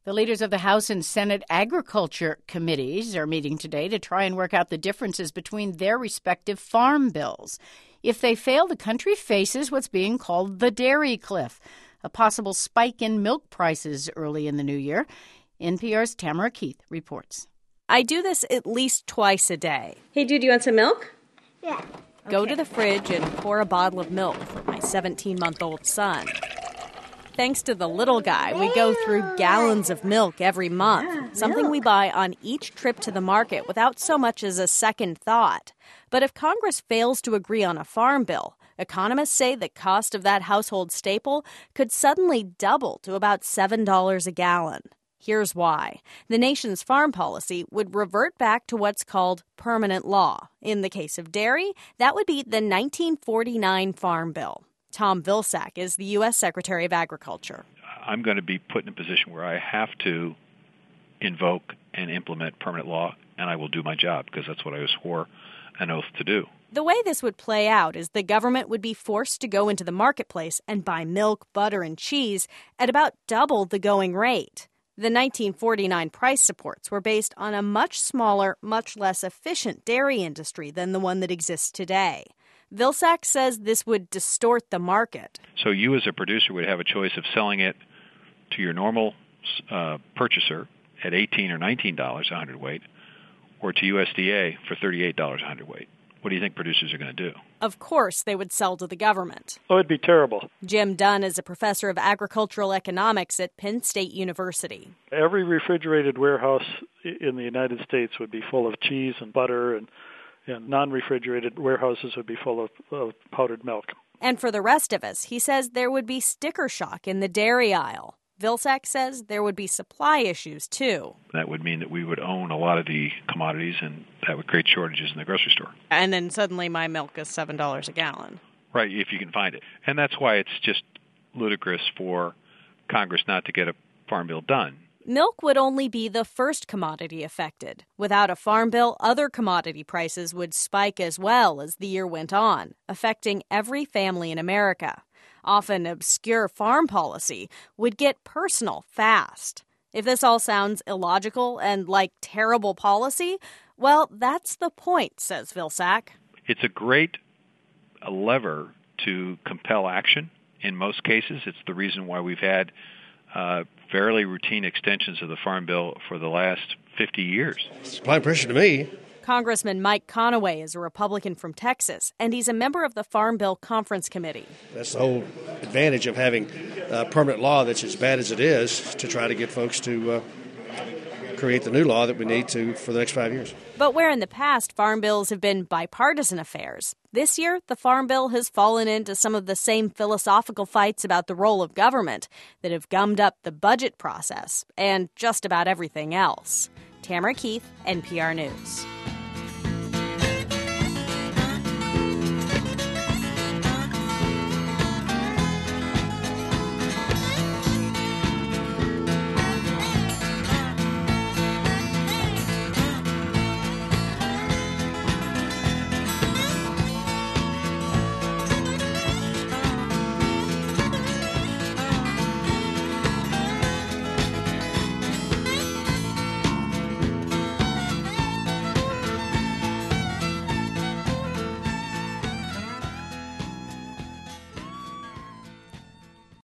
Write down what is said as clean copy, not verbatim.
The leaders of the House and Senate Agriculture Committees are meeting today to try and work out the differences between their respective farm bills. If they fail, the country faces what's being called the dairy cliff, a possible spike in milk prices early in the new year. NPR's Tamara Keith reports. I do this at least twice a day. Hey, dude, you want some milk? Yeah. Go to the fridge and pour a bottle of milk for my 17-month-old son. Thanks to the little guy, we go through gallons of milk every month, something we buy on each trip to the market without so much as a second thought. But if Congress fails to agree on a farm bill, economists say the cost of that household staple could suddenly double to about $7 a gallon. Here's why. The nation's farm policy would revert back to what's called permanent law. In the case of dairy, that would be the 1949 Farm Bill. Tom Vilsack is the U.S. Secretary of Agriculture. I'm going to be put in a position where I have to invoke and implement permanent law, and I will do my job because that's what I swore an oath to do. The way this would play out is the government would be forced to go into the marketplace and buy milk, butter, and cheese at about double the going rate. The 1949 price supports were based on a much smaller, much less efficient dairy industry than the one that exists today. Vilsack says this would distort the market. So you as a producer would have a choice of selling it to your normal purchaser at $18 or $19 a hundredweight or to USDA for $38 a hundredweight. What do you think producers are going to do? Of course they would sell to the government. Oh, it'd be terrible. Jim Dunn is a professor of agricultural economics at Penn State University. Every refrigerated warehouse in the United States would be full of cheese and butter, and non-refrigerated warehouses would be full of powdered milk. And for the rest of us, he says there would be sticker shock in the dairy aisle. Vilsack says there would be supply issues, too. That would mean that we would own a lot of the commodities, and that would create shortages in the grocery store. And then suddenly my milk is $7 a gallon. Right, if you can find it. And that's why it's just ludicrous for Congress not to get a farm bill done. Milk would only be the first commodity affected. Without a farm bill, other commodity prices would spike as well as the year went on, affecting every family in America. Often obscure farm policy would get personal fast. If this all sounds illogical and like terrible policy, well, that's the point, says Vilsack. It's a great lever to compel action. In most cases, it's the reason why we've had fairly routine extensions of the Farm Bill for the last 50 years. Supply pressure to me. Congressman Mike Conaway is a Republican from Texas, and he's a member of the Farm Bill Conference Committee. That's the whole advantage of having permanent law that's as bad as it is, to try to get folks to create the new law that we need to for the next 5 years. But where in the past farm bills have been bipartisan affairs, this year the Farm Bill has fallen into some of the same philosophical fights about the role of government that have gummed up the budget process and just about everything else. Tamara Keith, NPR News.